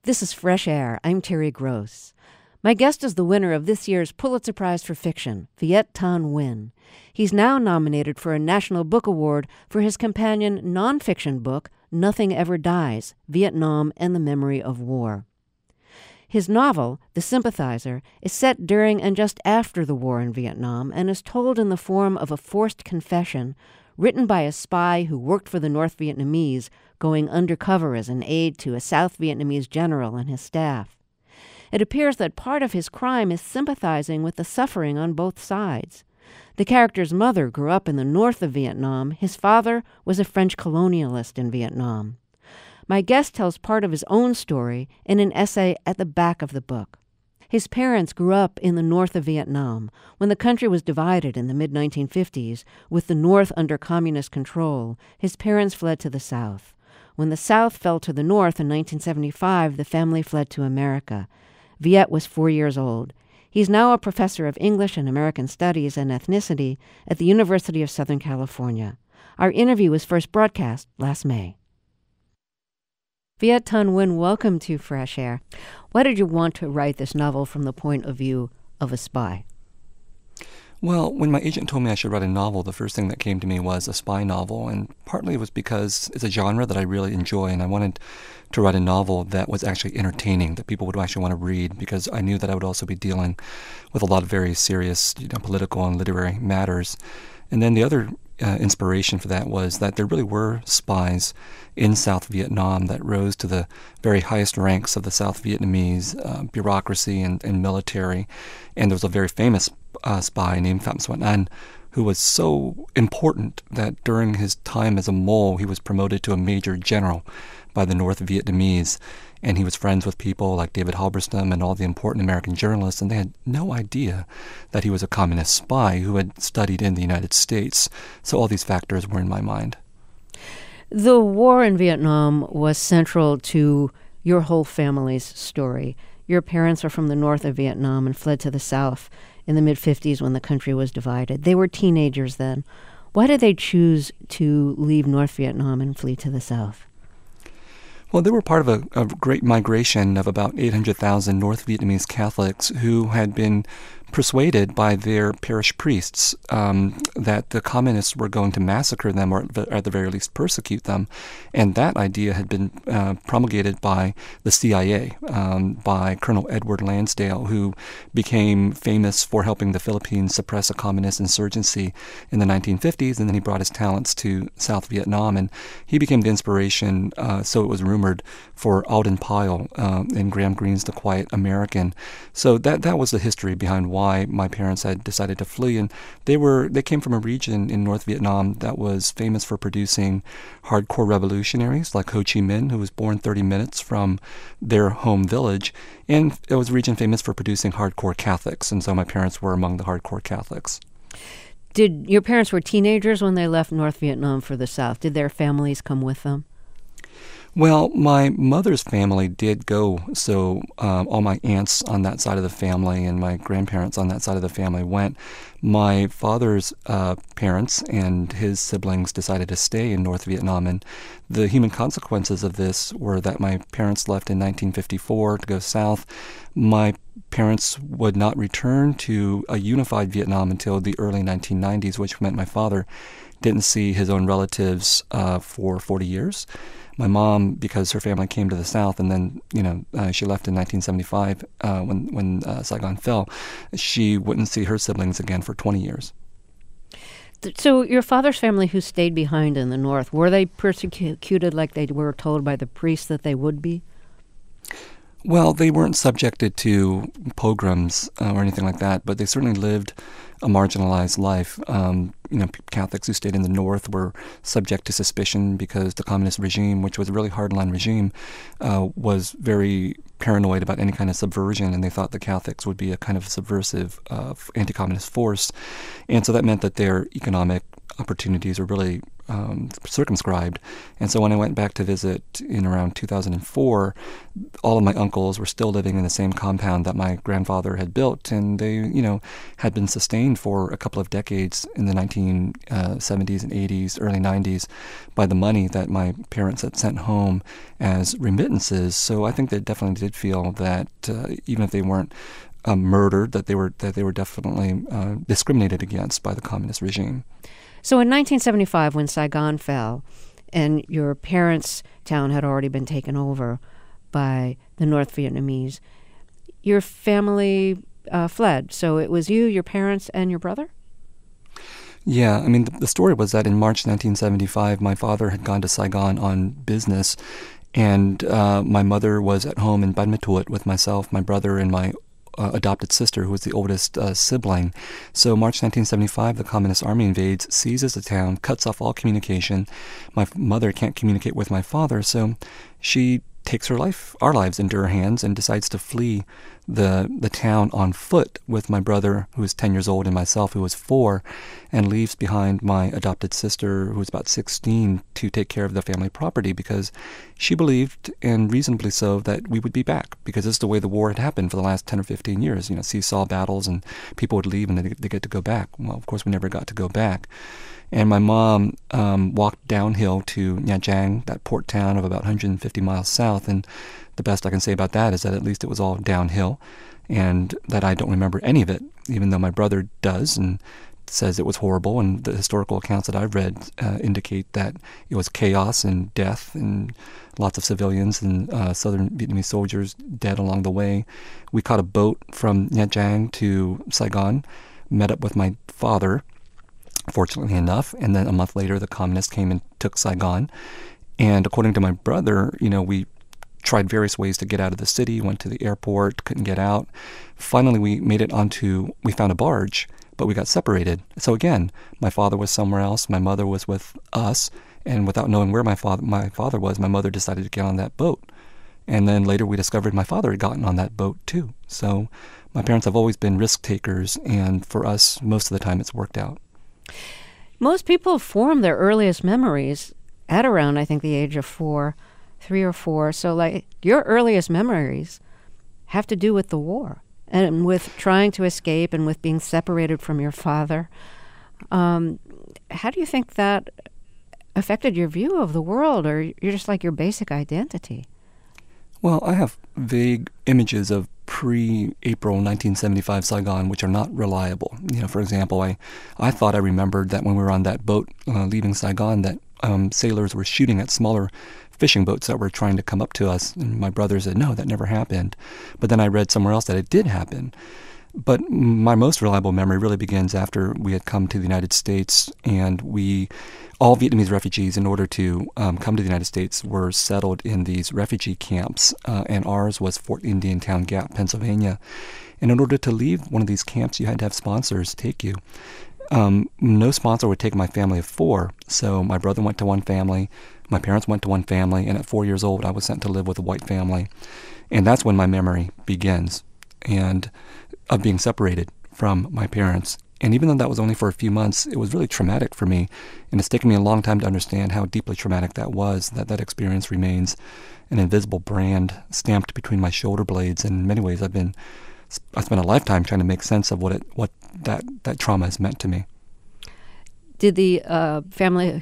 This is Fresh Air. I'm Terry Gross. My guest is the winner of this year's Pulitzer Prize for Fiction, Viet Thanh Nguyen. He's now nominated for a National Book Award for his companion nonfiction book, Nothing Ever Dies, Vietnam and the Memory of War. His novel, The Sympathizer, is set during and just after the war in Vietnam and is told in the form of a forced confession written by a spy who worked for the North Vietnamese, going undercover as an aide to a South Vietnamese general and his staff. It appears that part of his crime is sympathizing with the suffering on both sides. The character's mother grew up in the north of Vietnam. His father was a French colonialist in Vietnam. My guest tells part of his own story in an essay at the back of the book. His parents grew up in the north of Vietnam when the country was divided in the mid-1950s. With the north under communist control, his parents fled to the south. When the South fell to the North in 1975, the family fled to America. Viet was 4 years old. He's now a professor of English and American Studies and Ethnicity at the University of Southern California. Our interview was first broadcast last May. Viet Thanh Nguyen, welcome to Fresh Air. Why did you want to write this novel from the point of view of a spy? Well, when my agent told me I should write a novel, the first thing that came to me was a spy novel, and partly it was because it's a genre that I really enjoy, and I wanted to write a novel that was actually entertaining, that people would actually want to read, because I knew that I would also be dealing with a lot of very serious, political and literary matters. And then the other inspiration for that was that there really were spies in South Vietnam that rose to the very highest ranks of the South Vietnamese bureaucracy and military. And there was a very famous spy named Pham Xuan Anh, who was so important that during his time as a mole, he was promoted to a major general by the North Vietnamese. And he was friends with people like David Halberstam and all the important American journalists, and they had no idea that he was a communist spy who had studied in the United States. So all these factors were in my mind. The war in Vietnam was central to your whole family's story. Your parents are from the north of Vietnam and fled to the south in the mid-50s when the country was divided. They were teenagers then. Why did they choose to leave North Vietnam and flee to the south? Well, they were part of a great migration of about 800,000 North Vietnamese Catholics who had been persuaded by their parish priests that the communists were going to massacre them or at the very least persecute them. And that idea had been promulgated by the CIA, by Colonel Edward Lansdale, who became famous for helping the Philippines suppress a communist insurgency in the 1950s, and then he brought his talents to South Vietnam, and he became the inspiration, so it was rumored, for Alden Pyle in Graham Greene's The Quiet American. So that was the history behind why my parents had decided to flee, and they came from a region in North Vietnam that was famous for producing hardcore revolutionaries like Ho Chi Minh, who was born 30 minutes from their home village, and it was a region famous for producing hardcore Catholics, and so my parents were among the hardcore Catholics. Did your parents were teenagers when they left North Vietnam for the South? Did their families come with them? Well, my mother's family did go, so all my aunts on that side of the family and my grandparents on that side of the family went. My father's parents and his siblings decided to stay in North Vietnam, and the human consequences of this were that my parents left in 1954 to go south. My parents would not return to a unified Vietnam until the early 1990s, which meant my father didn't see his own relatives for 40 years. My mom, because her family came to the South, and then she left in 1975 when Saigon fell, she wouldn't see her siblings again for 20 years. So your father's family who stayed behind in the North, were they persecuted like they were told by the priests that they would be? Well, they weren't subjected to pogroms or anything like that, but they certainly lived a marginalized life. Catholics who stayed in the North were subject to suspicion because the communist regime, which was a really hardline regime, was very paranoid about any kind of subversion, and they thought the Catholics would be a kind of subversive anti-communist force. And so that meant that their economic opportunities were really circumscribed. And so when I went back to visit in around 2004, all of my uncles were still living in the same compound that my grandfather had built, and they, had been sustained for a couple of decades in the 1970s and 80s, early 90s, by the money that my parents had sent home as remittances. So I think they definitely did feel that even if they weren't murdered, that they were definitely discriminated against by the communist regime. So in 1975, when Saigon fell, and your parents' town had already been taken over by the North Vietnamese, your family fled. So it was you, your parents, and your brother? Yeah, I mean, the story was that in March 1975, my father had gone to Saigon on business, and my mother was at home in Ban Ma Thuột with myself, my brother, and my adopted sister, who was the oldest sibling. So March 1975, the Communist Army invades, seizes the town, cuts off all communication. My mother can't communicate with my father, so she takes our lives into her hands, and decides to flee the town on foot with my brother, who was 10 years old, and myself, who was 4, and leaves behind my adopted sister, who was about 16, to take care of the family property, because she believed, and reasonably so, that we would be back, because this is the way the war had happened for the last 10 or 15 years. Seesaw battles, and people would leave and they get to go back. Well, of course, we never got to go back. And my mom walked downhill to Nha Trang, that port town of about 150 miles south. And the best I can say about that is that at least it was all downhill, and that I don't remember any of it, even though my brother does and says it was horrible. And the historical accounts that I've read indicate that it was chaos and death and lots of civilians and southern Vietnamese soldiers dead along the way. We caught a boat from Nha Trang to Saigon, met up with my father, fortunately enough, and then a month later the communists came and took Saigon. And according to my brother, we tried various ways to get out of the city, went to the airport, couldn't get out. Finally, we found a barge, but we got separated. So again, my father was somewhere else, my mother was with us, and without knowing where my father was, my mother decided to get on that boat. And then later we discovered my father had gotten on that boat too. So my parents have always been risk takers, and for us, most of the time it's worked out. Most people form their earliest memories at around, I think, the age of 3 or 4. So, your earliest memories have to do with the war and with trying to escape and with being separated from your father. How do you think that affected your view of the world, or you're just your basic identity? Well, I have vague images of pre-April 1975 Saigon, which are not reliable. For example, I thought I remembered that when we were on that boat leaving Saigon, that sailors were shooting at smaller fishing boats that were trying to come up to us. And my brother said, no, that never happened. But then I read somewhere else that it did happen. But my most reliable memory really begins after we had come to the United States, and all Vietnamese refugees, in order to come to the United States, were settled in these refugee camps, and ours was Fort Indiantown Gap, Pennsylvania. And in order to leave one of these camps, you had to have sponsors take you. No sponsor would take my family of 4, so my brother went to one family, my parents went to one family, and at 4 years old, I was sent to live with a white family. And that's when my memory begins, and of being separated from my parents. And even though that was only for a few months, it was really traumatic for me. And it's taken me a long time to understand how deeply traumatic that was, that experience remains an invisible brand stamped between my shoulder blades. And in many ways, I spent a lifetime trying to make sense of what that trauma has meant to me. Did the family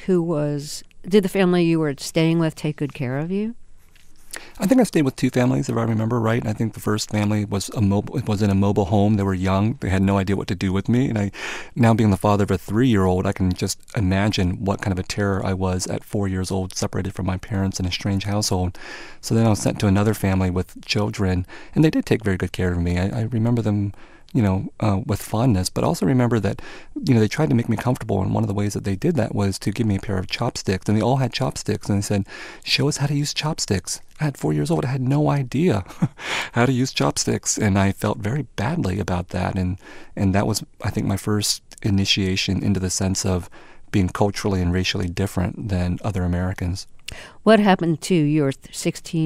you were staying with take good care of you? I think I stayed with 2 families, if I remember right. I think the first family was in a mobile home. They were young. They had no idea what to do with me. And now being the father of a 3-year-old, I can just imagine what kind of a terror I was at 4 years old, separated from my parents in a strange household. So then I was sent to another family with children, and they did take very good care of me. I remember them with fondness, but also remember that, they tried to make me comfortable, and one of the ways that they did that was to give me a pair of chopsticks, and they all had chopsticks, and they said, show us how to use chopsticks. I had 4 years old. I had no idea how to use chopsticks, and I felt very badly about that, and that was, I think, my first initiation into the sense of being culturally and racially different than other Americans. What happened to your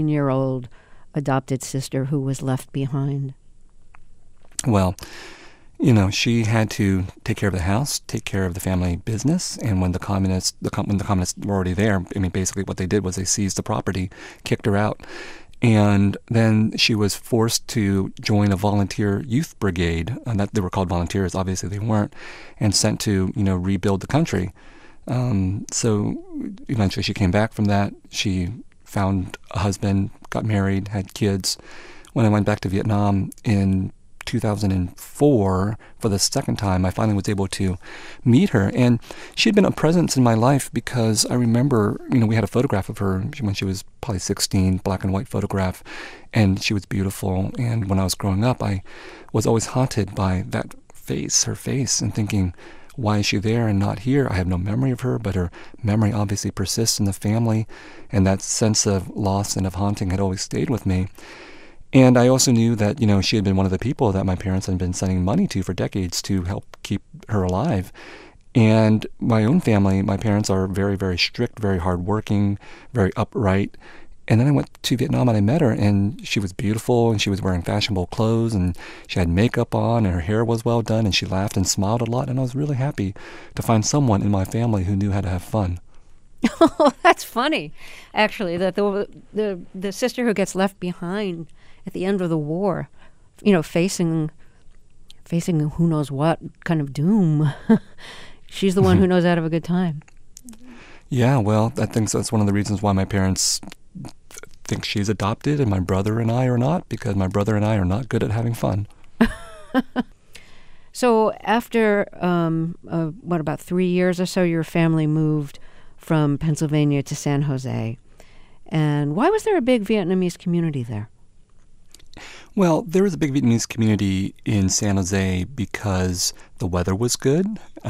16-year-old adopted sister who was left behind? Well, She had to take care of the house, take care of the family business, and when the communists were already there, I mean, basically what they did was they seized the property, kicked her out, and then she was forced to join a volunteer youth brigade, and that they were called volunteers. Obviously, they weren't, and sent to rebuild the country. So eventually, she came back from that. She found a husband, got married, had kids. When I went back to Vietnam in 2004 for the second time, I finally was able to meet her. And she had been a presence in my life because I remember, we had a photograph of her when she was probably 16, black and white photograph, and she was beautiful. And when I was growing up, I was always haunted by that face, her face, and thinking, why is she there and not here? I have no memory of her, but her memory obviously persists in the family, and that sense of loss and of haunting had always stayed with me. And I also knew that, she had been one of the people that my parents had been sending money to for decades to help keep her alive. And my own family, my parents are very, very strict, very hardworking, very upright. And then I went to Vietnam and I met her, and she was beautiful, and she was wearing fashionable clothes, and she had makeup on, and her hair was well done, and she laughed and smiled a lot. And I was really happy to find someone in my family who knew how to have fun. Oh, that's funny, actually, that the sister who gets left behind at the end of the war, facing who knows what kind of doom. She's the one who knows how to have a good time. Yeah, well, I think that's one of the reasons why my parents think she's adopted and my brother and I are not, because my brother and I are not good at having fun. So after, about 3 years or so, your family moved from Pennsylvania to San Jose. And why was there a big Vietnamese community there? Well, there was a big Vietnamese community in San Jose because the weather was good,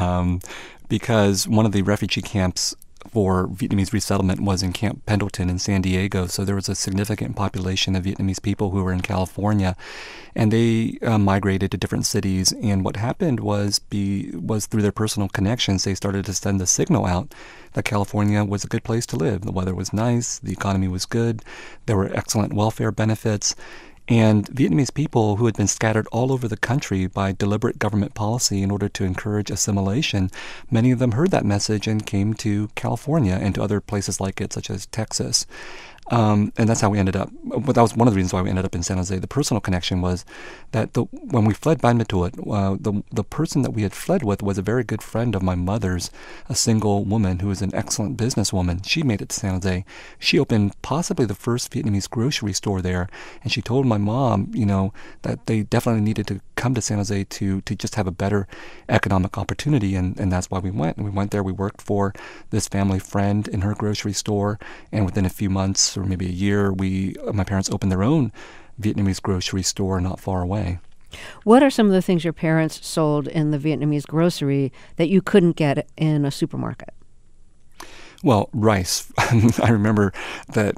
because one of the refugee camps for Vietnamese resettlement was in Camp Pendleton in San Diego, so there was a significant population of Vietnamese people who were in California, and they migrated to different cities, and what happened was through their personal connections, they started to send the signal out that California was a good place to live. The weather was nice, the economy was good, there were excellent welfare benefits. And Vietnamese people who had been scattered all over the country by deliberate government policy in order to encourage assimilation, many of them heard that message and came to California and to other places like it, such as Texas. And that's how we ended up. But that was one of the reasons why we ended up in San Jose. The personal connection was that when we fled Ban Ma Thuột, the person that we had fled with was a very good friend of my mother's, a single woman who was an excellent businesswoman. She made it to San Jose. She opened possibly the first Vietnamese grocery store there, and she told my mom, that they definitely needed to come to San Jose to just have a better economic opportunity, and that's why we went. And we went there. We worked for this family friend in her grocery store, and within a few months or maybe a year, my parents opened their own Vietnamese grocery store not far away. What are some of the things your parents sold in the Vietnamese grocery that you couldn't get in a supermarket? Well, rice. I remember that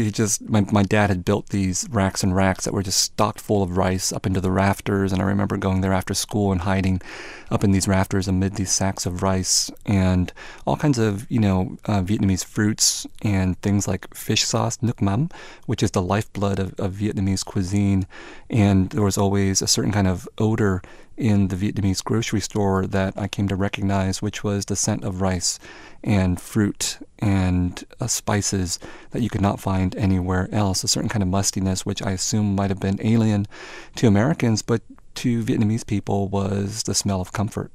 my dad had built these racks and racks that were just stocked full of rice up into the rafters, and I remember going there after school and hiding up in these rafters amid these sacks of rice and all kinds of, Vietnamese fruits and things like fish sauce, nuoc mam, which is the lifeblood of Vietnamese cuisine, and there was always a certain kind of odor in the Vietnamese grocery store that I came to recognize, which was the scent of rice and fruit and spices that you could not find anywhere else, a certain kind of mustiness, which I assume might have been alien to Americans, but to Vietnamese people was the smell of comfort.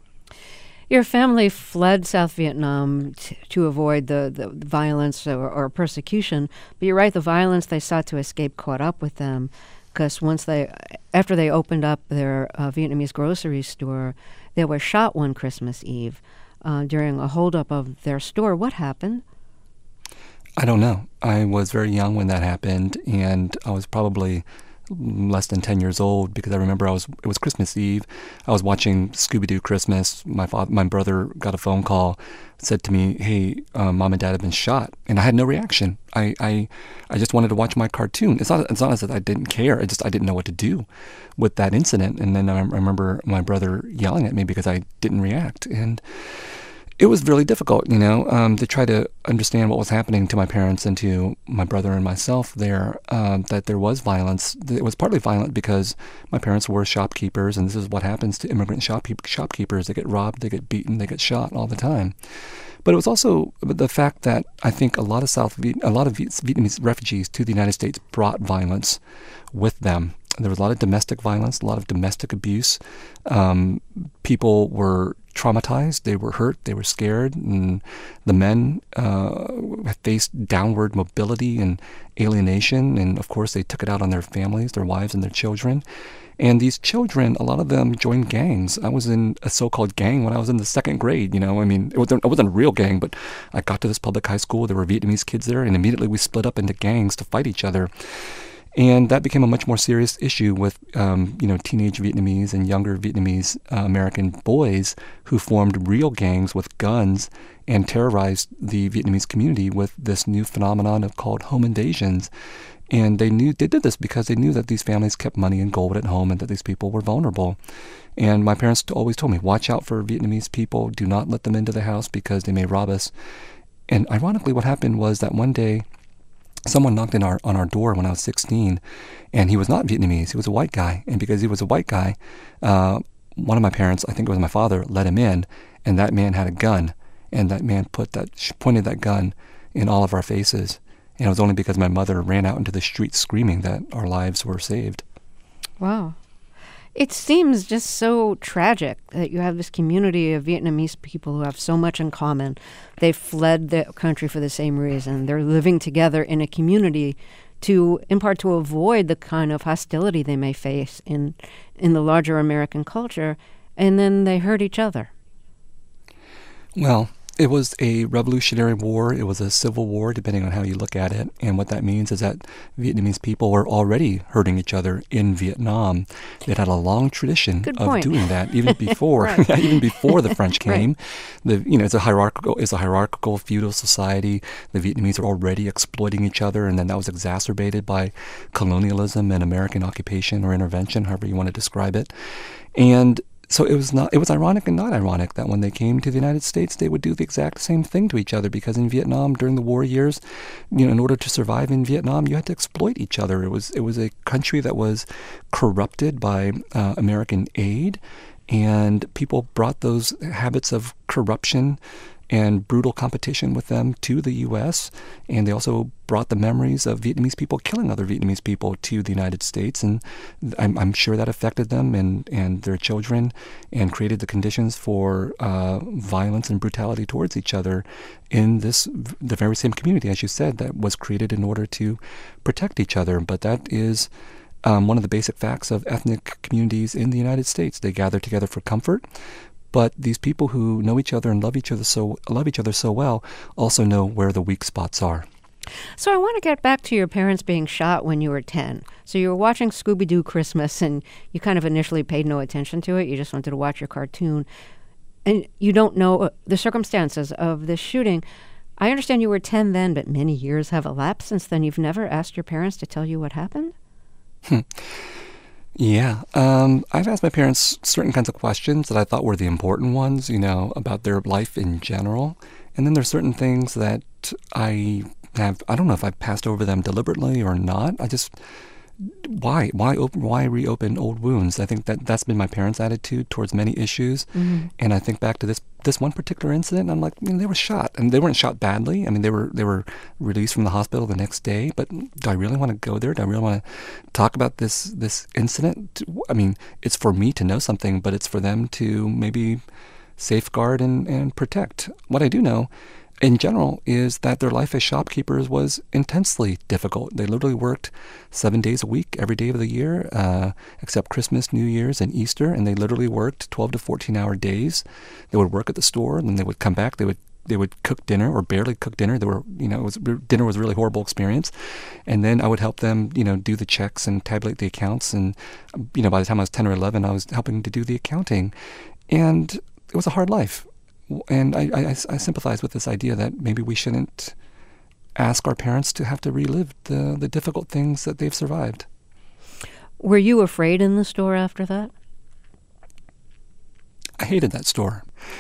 Your family fled South Vietnam to avoid the violence or persecution, but you're right, the violence they sought to escape caught up with them. Because after they opened up their Vietnamese grocery store, they were shot one Christmas Eve during a holdup of their store. What happened? I don't know. I was very young when that happened, and I was probably less than 10 years old, because I remember it was Christmas Eve. I was watching Scooby-Doo Christmas. My brother got a phone call, said to me, "Hey, Mom and Dad have been shot," and I had no reaction. I just wanted to watch my cartoon. It's not as if I didn't care. I didn't know what to do with that incident. And then I remember my brother yelling at me because I didn't react. And It was really difficult, to try to understand what was happening to my parents and to my brother and myself there, that there was violence. It was partly violent because my parents were shopkeepers, and this is what happens to immigrant shopkeepers. They get robbed, they get beaten, they get shot all the time. But it was also the fact that I think a lot of Vietnamese refugees to the United States brought violence with them. There was a lot of domestic violence, a lot of domestic abuse. People were traumatized, they were hurt, they were scared, and the men faced downward mobility and alienation, and of course they took it out on their families, their wives, and their children. And these children, a lot of them joined gangs. I was in a so-called gang when I was in the second grade, it wasn't a real gang, but I got to this public high school, there were Vietnamese kids there, and immediately we split up into gangs to fight each other. And that became a much more serious issue with, teenage Vietnamese and younger Vietnamese American boys who formed real gangs with guns and terrorized the Vietnamese community with this new phenomenon called home invasions. And they did this because they knew that these families kept money and gold at home and that these people were vulnerable. And my parents always told me, watch out for Vietnamese people. Do not let them into the house because they may rob us. And ironically, what happened was that one day, someone knocked on our door when I was 16, and he was not Vietnamese. He was a white guy. And because he was a white guy, one of my parents, I think it was my father, let him in, and that man had a gun. And that man pointed that gun in all of our faces. And it was only because my mother ran out into the street screaming that our lives were saved. Wow. It seems just so tragic that you have this community of Vietnamese people who have so much in common. They fled the country for the same reason. They're living together in a community in part to avoid the kind of hostility they may face in the larger American culture, and then they hurt each other. Well, it was a revolutionary war. It was a civil war, depending on how you look at it. And what that means is that Vietnamese people were already hurting each other in Vietnam. They'd had a long tradition of doing that, even before even before the French came. Right. It's a hierarchical feudal society. The Vietnamese are already exploiting each other, and then that was exacerbated by colonialism and American occupation or intervention, however you want to describe it. And so it was ironic and not ironic that when they came to the United States, they would do the exact same thing to each other, because in Vietnam, during the war years, in order to survive in Vietnam, you had to exploit each other. It was a country that was corrupted by American aid, and people brought those habits of corruption and brutal competition with them to the U.S., and they also brought the memories of Vietnamese people killing other Vietnamese people to the United States, and I'm sure that affected them and their children and created the conditions for violence and brutality towards each other in the very same community, as you said, that was created in order to protect each other. But that is one of the basic facts of ethnic communities in the United States. They gather together for comfort. But these people who know each other and love each other so well also know where the weak spots are. So I want to get back to your parents being shot when you were 10. So you were watching Scooby-Doo Christmas, and you kind of initially paid no attention to it. You just wanted to watch your cartoon. And you don't know the circumstances of this shooting. I understand you were 10 then, but many years have elapsed since then. You've never asked your parents to tell you what happened? Yeah. I've asked my parents certain kinds of questions that I thought were the important ones, about their life in general. And then there's certain things that I don't know if I passed over them deliberately or not. Why reopen old wounds? I think that's been my parents' attitude towards many issues. Mm-hmm. And I think back to this one particular incident, I'm like, they were shot, and they weren't shot badly. I mean, they were released from the hospital the next day. But do I really want to go there? Do I really want to talk about this incident? I mean, it's for me to know something, but it's for them to maybe safeguard and protect. What I do know in general is that their life as shopkeepers was intensely difficult. They literally worked 7 days a week, every day of the year, except Christmas, New Year's, and Easter, and they literally worked 12 to 14-hour days. They would work at the store, and then they would come back. They would cook dinner or barely cook dinner. Dinner was a really horrible experience. And then I would help them, do the checks and tabulate the accounts. And, by the time I was 10 or 11, I was helping to do the accounting. And it was a hard life. And I sympathize with this idea that maybe we shouldn't ask our parents to have to relive the difficult things that they've survived. Were you afraid in the store after that? I hated that store.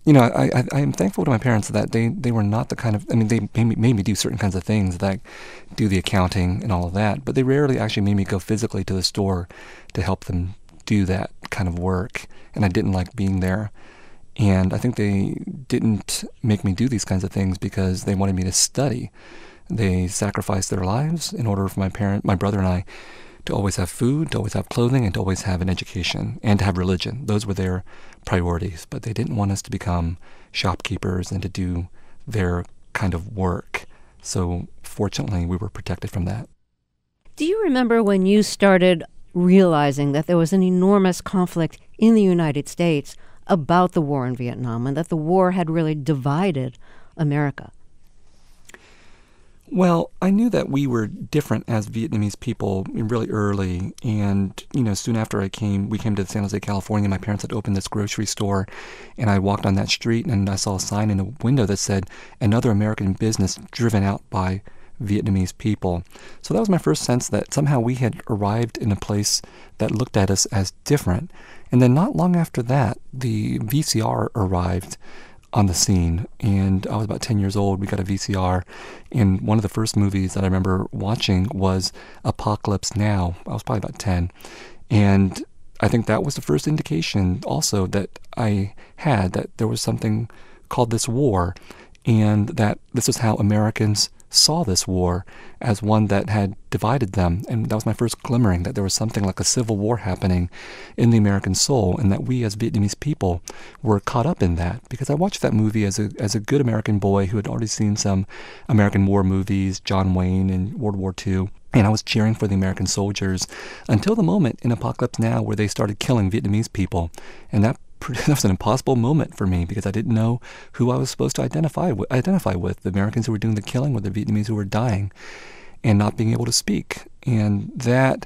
I am thankful to my parents that they were not the kind of, they made me do certain kinds of things, like do the accounting and all of that, but they rarely actually made me go physically to the store to help them do that kind of work, and I didn't like being there. And I think they didn't make me do these kinds of things because they wanted me to study. They sacrificed their lives in order for my brother and I to always have food, to always have clothing, and to always have an education, and to have religion. Those were their priorities, but they didn't want us to become shopkeepers and to do their kind of work. So fortunately, we were protected from that. Do you remember when you started realizing that there was an enormous conflict in the United States about the war in Vietnam, and that the war had really divided America? Well, I knew that we were different as Vietnamese people really early, and soon after we came to San Jose, California. My parents had opened this grocery store, and I walked on that street and I saw a sign in a window that said, "Another American business driven out by Vietnamese people." So that was my first sense that somehow we had arrived in a place that looked at us as different. And then not long after that, the VCR arrived on the scene, and I was about 10 years old. We got a VCR, and one of the first movies that I remember watching was Apocalypse Now. I was probably about 10, and I think that was the first indication also that I had that there was something called this war, and that this is how Americans saw this war, as one that had divided them. And that was my first glimmering that there was something like a civil war happening in the American soul, and that we as Vietnamese people were caught up in that. Because I watched that movie as a good American boy who had already seen some American war movies, John Wayne and World War II. And I was cheering for the American soldiers until the moment in Apocalypse Now where they started killing Vietnamese people. And that was an impossible moment for me because I didn't know who I was supposed to identify with, the Americans who were doing the killing or the Vietnamese who were dying and not being able to speak. And that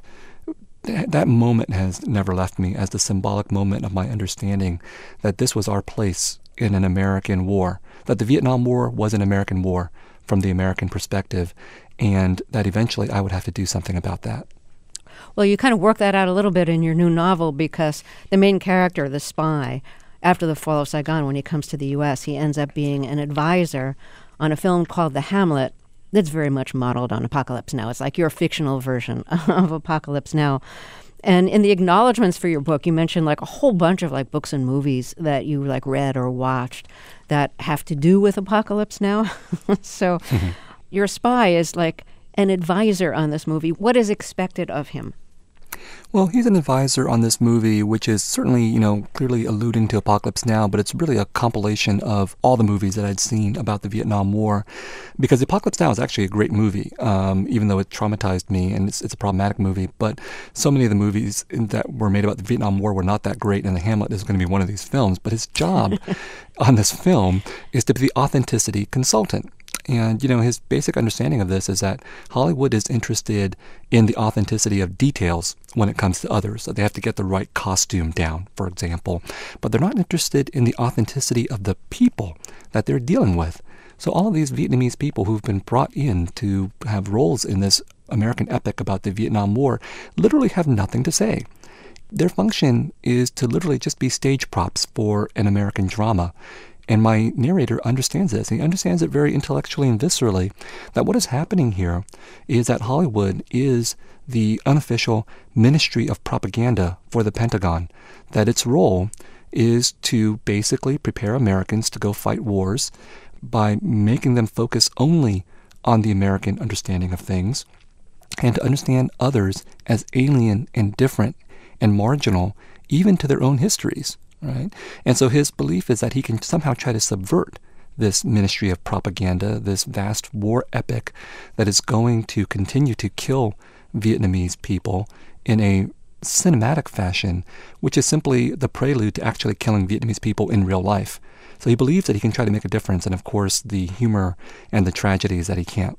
moment has never left me as the symbolic moment of my understanding that this was our place in an American war, that the Vietnam War was an American war from the American perspective, and that eventually I would have to do something about that. Well, you kind of work that out a little bit in your new novel because the main character, the spy, after the fall of Saigon, when he comes to the U.S., he ends up being an advisor on a film called The Hamlet that's very much modeled on Apocalypse Now. It's like your fictional version of Apocalypse Now. And in the acknowledgments for your book, you mentioned like a whole bunch of like books and movies that you like read or watched that have to do with Apocalypse Now. So your spy is like an advisor on this movie. What is expected of him? Well, he's an advisor on this movie, which is certainly, clearly alluding to Apocalypse Now, but it's really a compilation of all the movies that I'd seen about the Vietnam War. Because Apocalypse Now is actually a great movie, even though it traumatized me, and it's a problematic movie. But so many of the movies that were made about the Vietnam War were not that great, and The Hamlet is going to be one of these films. But his job on this film is to be the authenticity consultant. And, his basic understanding of this is that Hollywood is interested in the authenticity of details when it comes to others. So they have to get the right costume down, for example. But they're not interested in the authenticity of the people that they're dealing with. So all of these Vietnamese people who've been brought in to have roles in this American epic about the Vietnam War literally have nothing to say. Their function is to literally just be stage props for an American drama. And my narrator understands this. He understands it very intellectually and viscerally, that what is happening here is that Hollywood is the unofficial ministry of propaganda for the Pentagon, that its role is to basically prepare Americans to go fight wars by making them focus only on the American understanding of things and to understand others as alien and different and marginal, even to their own histories. Right? And so his belief is that he can somehow try to subvert this ministry of propaganda, this vast war epic that is going to continue to kill Vietnamese people in a cinematic fashion, which is simply the prelude to actually killing Vietnamese people in real life. So he believes that he can try to make a difference, and of course the humor and the tragedies that he can't.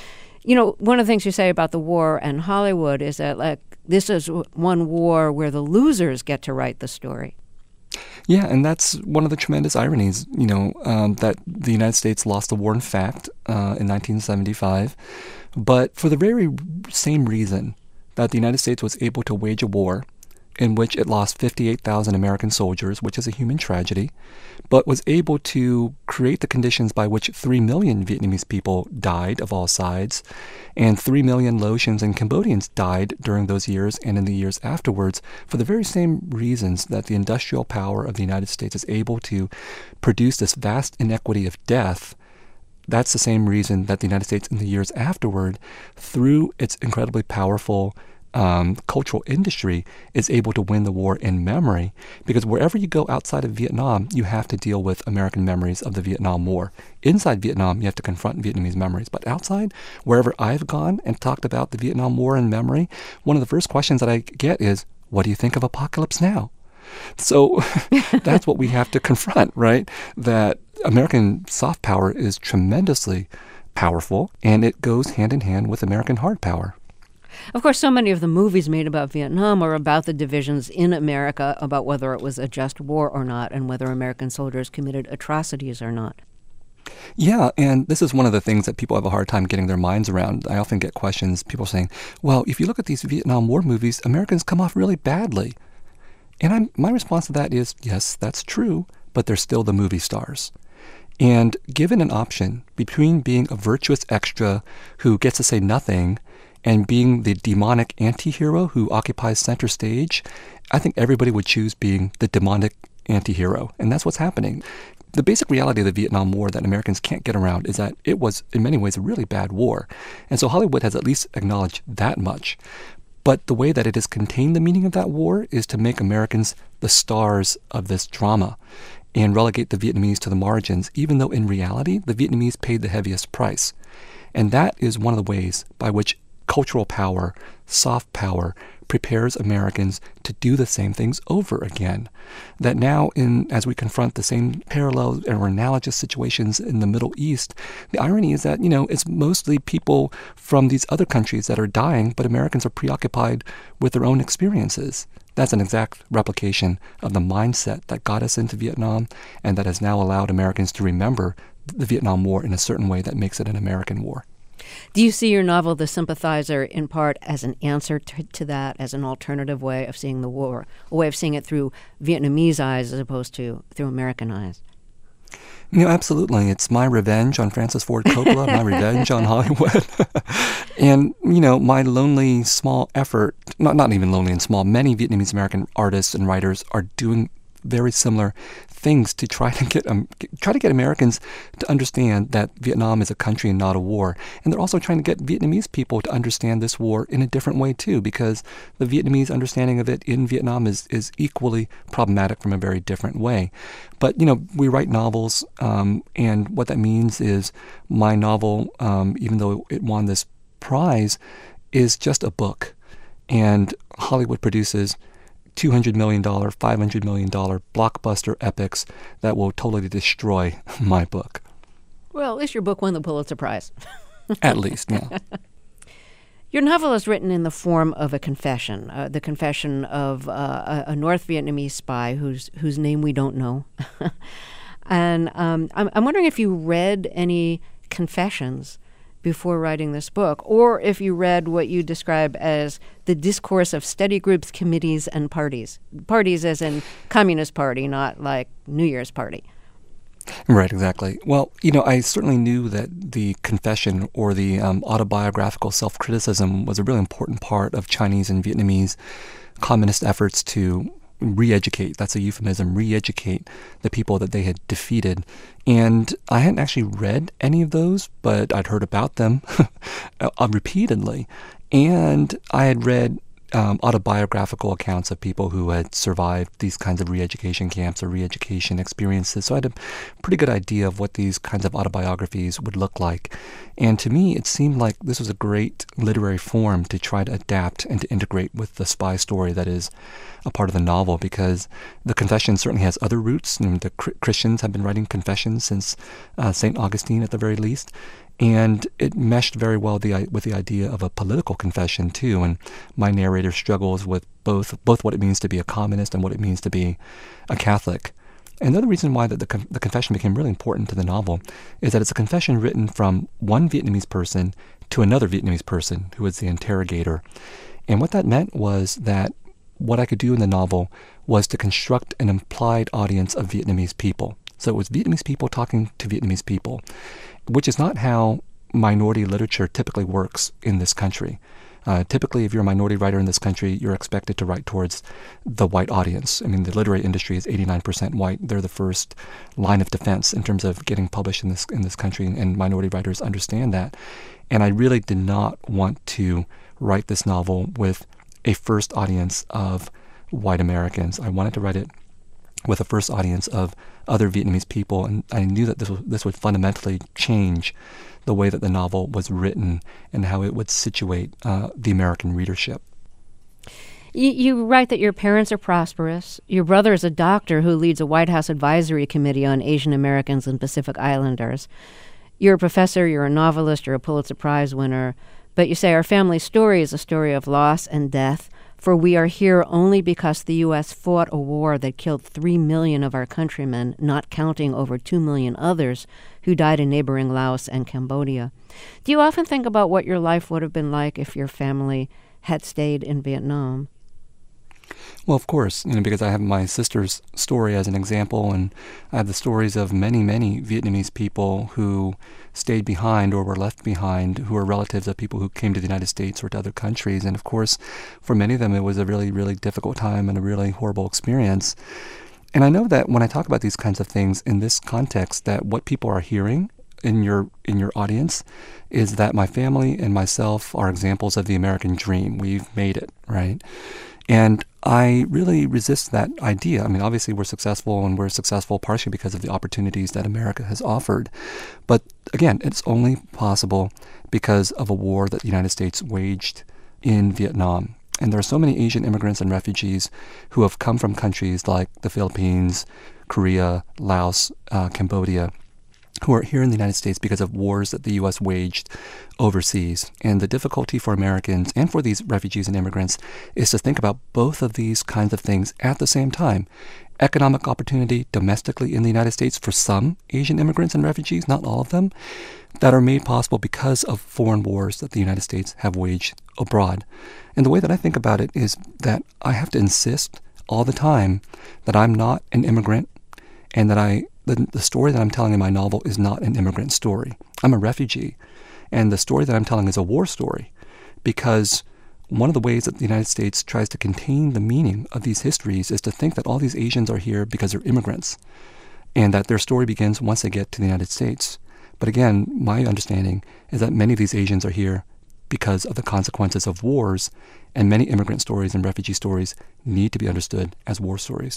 One of the things you say about the war and Hollywood is that like this is one war where the losers get to write the story. Yeah, and that's one of the tremendous ironies, that the United States lost the war, in fact, in 1975. But for the very same reason that the United States was able to wage a war in which it lost 58,000 American soldiers, which is a human tragedy, but was able to create the conditions by which 3 million Vietnamese people died of all sides, and 3 million Laotians and Cambodians died during those years and in the years afterwards for the very same reasons that the industrial power of the United States is able to produce this vast inequity of death. That's the same reason that the United States in the years afterward, through its incredibly powerful cultural industry, is able to win the war in memory, because wherever you go outside of Vietnam, you have to deal with American memories of the Vietnam War. Inside Vietnam, you have to confront Vietnamese memories. But outside, wherever I've gone and talked about the Vietnam War in memory, one of the first questions that I get is, what do you think of Apocalypse Now? So that's what we have to confront, right? That American soft power is tremendously powerful, and it goes hand in hand with American hard power. Of course, so many of the movies made about Vietnam are about the divisions in America, about whether it was a just war or not, and whether American soldiers committed atrocities or not. Yeah, and this is one of the things that people have a hard time getting their minds around. I often get questions, people saying, well, if you look at these Vietnam War movies, Americans come off really badly. And my response to that is, yes, that's true, but they're still the movie stars. And given an option between being a virtuous extra who gets to say nothing and being the demonic anti-hero who occupies center stage, I think everybody would choose being the demonic anti-hero. And that's what's happening. The basic reality of the Vietnam War that Americans can't get around is that it was, in many ways, a really bad war. And so Hollywood has at least acknowledged that much. But the way that it has contained the meaning of that war is to make Americans the stars of this drama and relegate the Vietnamese to the margins, even though in reality, the Vietnamese paid the heaviest price. And that is one of the ways by which cultural power, soft power, prepares Americans to do the same things over again. That now, as we confront the same parallel or analogous situations in the Middle East, the irony is that, it's mostly people from these other countries that are dying, but Americans are preoccupied with their own experiences. That's an exact replication of the mindset that got us into Vietnam and that has now allowed Americans to remember the Vietnam War in a certain way that makes it an American war. Do you see your novel, The Sympathizer, in part as an answer to that, as an alternative way of seeing the war, a way of seeing it through Vietnamese eyes as opposed to through American eyes? Absolutely. It's my revenge on Francis Ford Coppola, my revenge on Hollywood. And, my lonely, small effort, not even lonely and small, many Vietnamese American artists and writers are doing very similar things to try to get Americans to understand that Vietnam is a country and not a war. And they're also trying to get Vietnamese people to understand this war in a different way too, because the Vietnamese understanding of it in Vietnam is equally problematic from a very different way. But we write novels, and what that means is my novel, even though it won this prize, is just a book, and Hollywood produces $200 million, $500 million blockbuster epics that will totally destroy my book. Well, at least your book won the Pulitzer Prize. At least, yeah. Your novel is written in the form of a confession, the confession of a North Vietnamese spy whose name we don't know. And I'm wondering if you read any confessions before writing this book, or if you read what you describe as the discourse of study groups, committees, and parties. Parties as in Communist Party, not like New Year's party. Right, exactly. Well, I certainly knew that the confession or the autobiographical self-criticism was a really important part of Chinese and Vietnamese communist efforts to re-educate, that's a euphemism, re-educate the people that they had defeated. And I hadn't actually read any of those, but I'd heard about them repeatedly. And I had read autobiographical accounts of people who had survived these kinds of re-education camps or re-education experiences. So I had a pretty good idea of what these kinds of autobiographies would look like. And to me, it seemed like this was a great literary form to try to adapt and to integrate with the spy story that is a part of the novel, because the confession certainly has other roots. The Christians have been writing confessions since St. Augustine at the very least. And it meshed very well with the idea of a political confession, too. And my narrator struggles with both what it means to be a communist and what it means to be a Catholic. And the other reason why the confession became really important to the novel is that it's a confession written from one Vietnamese person to another Vietnamese person who was the interrogator. And what that meant was that what I could do in the novel was to construct an implied audience of Vietnamese people. So it was Vietnamese people talking to Vietnamese people, which is not how minority literature typically works in this country. Typically, if you're a minority writer in this country, you're expected to write towards the white audience. I mean, the literary industry is 89% white. They're the first line of defense in terms of getting published in this country, and minority writers understand that. And I really did not want to write this novel with a first audience of white Americans. I wanted to write it with a first audience of other Vietnamese people, and I knew that this would fundamentally change the way that the novel was written and how it would situate the American readership. You write that your parents are prosperous. Your brother is a doctor who leads a White House advisory committee on Asian Americans and Pacific Islanders. You're a professor, you're a novelist, you're a Pulitzer Prize winner. But you say our family story is a story of loss and death, for we are here only because the U.S. fought a war that killed 3 million of our countrymen, not counting over 2 million others who died in neighboring Laos and Cambodia. Do you often think about what your life would have been like if your family had stayed in Vietnam? Well, of course, because I have my sister's story as an example, and I have the stories of many, many Vietnamese people who stayed behind or were left behind, who are relatives of people who came to the United States or to other countries. And of course, for many of them, it was a really, really difficult time and a really horrible experience. And I know that when I talk about these kinds of things in this context, that what people are hearing in your audience is that my family and myself are examples of the American dream. We've made it, right? And I really resist that idea. I mean, obviously we're successful, and we're successful partially because of the opportunities that America has offered. But again, it's only possible because of a war that the United States waged in Vietnam. And there are so many Asian immigrants and refugees who have come from countries like the Philippines, Korea, Laos, Cambodia, who are here in the United States because of wars that the U.S. waged overseas. And the difficulty for Americans and for these refugees and immigrants is to think about both of these kinds of things at the same time. Economic opportunity domestically in the United States for some Asian immigrants and refugees, not all of them, that are made possible because of foreign wars that the United States have waged abroad. And the way that I think about it is that I have to insist all the time that I'm not an immigrant, and that the story that I'm telling in my novel is not an immigrant story. I'm a refugee, and the story that I'm telling is a war story, because one of the ways that the United States tries to contain the meaning of these histories is to think that all these Asians are here because they're immigrants, and that their story begins once they get to the United States. But again, my understanding is that many of these Asians are here because of the consequences of wars, and many immigrant stories and refugee stories need to be understood as war stories.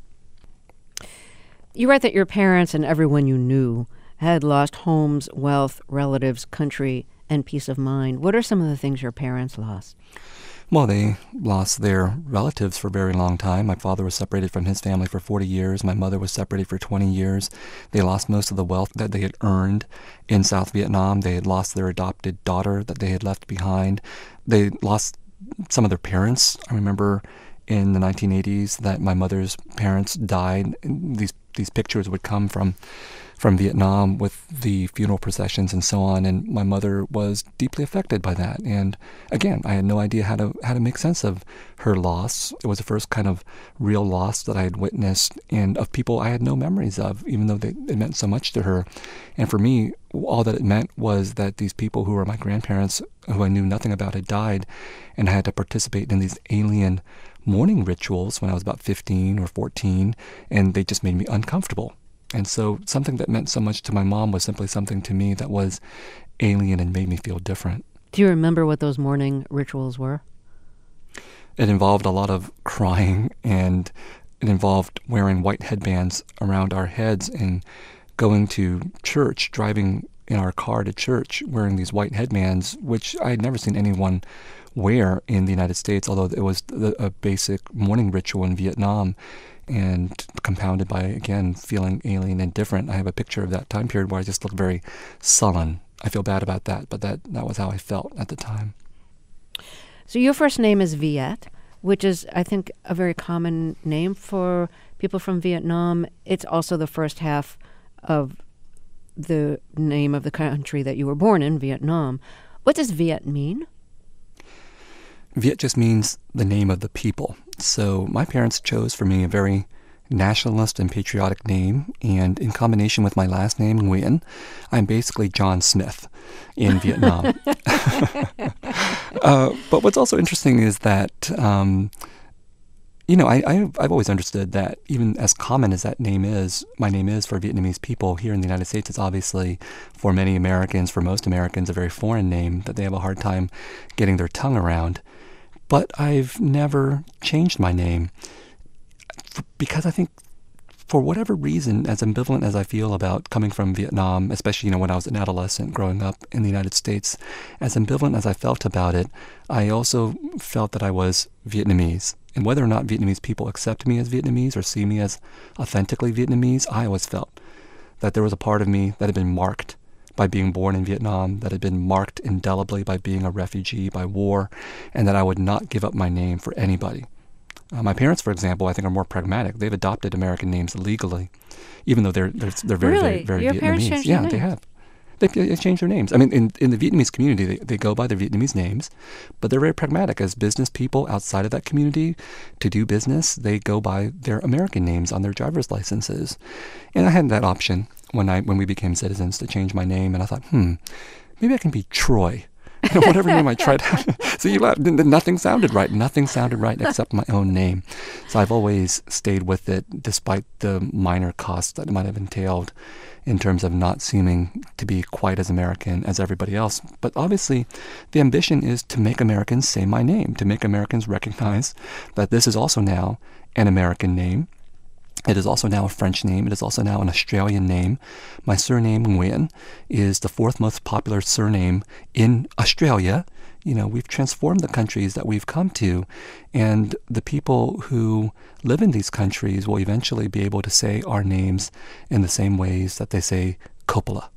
You write that your parents and everyone you knew had lost homes, wealth, relatives, country, and peace of mind. What are some of the things your parents lost? Well, they lost their relatives for a very long time. My father was separated from his family for 40 years. My mother was separated for 20 years. They lost most of the wealth that they had earned in South Vietnam. They had lost their adopted daughter that they had left behind. They lost some of their parents. I remember in the 1980s that my mother's parents died. These pictures would come from Vietnam with the funeral processions and so on, and my mother was deeply affected by that. And again, I had no idea how to make sense of her loss. It was the first kind of real loss that I had witnessed, and of people I had no memories of, even though it meant so much to her. And for me, all that it meant was that these people who were my grandparents, who I knew nothing about, had died, and I had to participate in these alien mourning rituals when I was about 15 or 14, and they just made me uncomfortable. And so something that meant so much to my mom was simply something to me that was alien and made me feel different. Do you remember what those mourning rituals were? It involved a lot of crying, and it involved wearing white headbands around our heads and going to church, driving in our car to church, wearing these white headbands, which I had never seen anyone wear in the United States, although it was a basic mourning ritual in Vietnam, and compounded by, again, feeling alien and different. I have a picture of that time period where I just looked very sullen. I feel bad about that, but that was how I felt at the time. So your first name is Viet, which is, I think, a very common name for people from Vietnam. It's also the first half of the name of the country that you were born in, Vietnam. What does Viet mean? Viet just means the name of the people. So my parents chose for me a very nationalist and patriotic name, and in combination with my last name, Nguyen, I'm basically John Smith in Vietnam. But what's also interesting is that, I've always understood that even as common as my name is for Vietnamese people here in the United States, it's obviously for many Americans, for most Americans, a very foreign name that they have a hard time getting their tongue around. But I've never changed my name because I think, for whatever reason, as ambivalent as I feel about coming from Vietnam, especially, when I was an adolescent growing up in the United States, as ambivalent as I felt about it, I also felt that I was Vietnamese. And whether or not Vietnamese people accept me as Vietnamese or see me as authentically Vietnamese, I always felt that there was a part of me that had been marked by being born in Vietnam, that had been marked indelibly by being a refugee, by war, and that I would not give up my name for anybody. My parents, for example, I think are more pragmatic. They've adopted American names legally, even though they're very, really? very Your Vietnamese. Parents changed Yeah, their they names? have. They've changed their names. I mean, in the Vietnamese community, they go by their Vietnamese names, but they're very pragmatic. As business people outside of that community, to do business, they go by their American names on their driver's licenses. And I had that option when we became citizens to change my name, and I thought, maybe I can be Troy. Whatever name I tried. So you laughed. Nothing sounded right. Nothing sounded right except my own name. So I've always stayed with it, despite the minor costs that it might have entailed in terms of not seeming to be quite as American as everybody else. But obviously, the ambition is to make Americans say my name, to make Americans recognize that this is also now an American name. It is also now a French name. It is also now an Australian name. My surname, Nguyen, is the fourth most popular surname in Australia. We've transformed the countries that we've come to, and the people who live in these countries will eventually be able to say our names in the same ways that they say Coppola.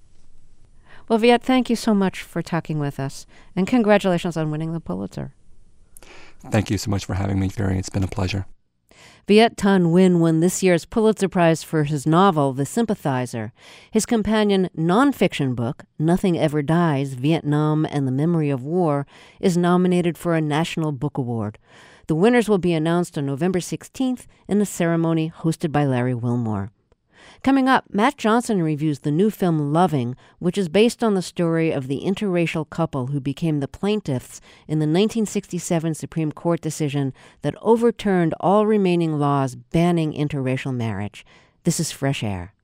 Well, Viet, thank you so much for talking with us, and congratulations on winning the Pulitzer. Thank you so much for having me, Carrie. It's been a pleasure. Viet Thanh Nguyen won this year's Pulitzer Prize for his novel, The Sympathizer. His companion nonfiction book, Nothing Ever Dies, Vietnam and the Memory of War, is nominated for a National Book Award. The winners will be announced on November 16th in a ceremony hosted by Larry Wilmore. Coming up, Matt Johnson reviews the new film Loving, which is based on the story of the interracial couple who became the plaintiffs in the 1967 Supreme Court decision that overturned all remaining laws banning interracial marriage. This is Fresh Air.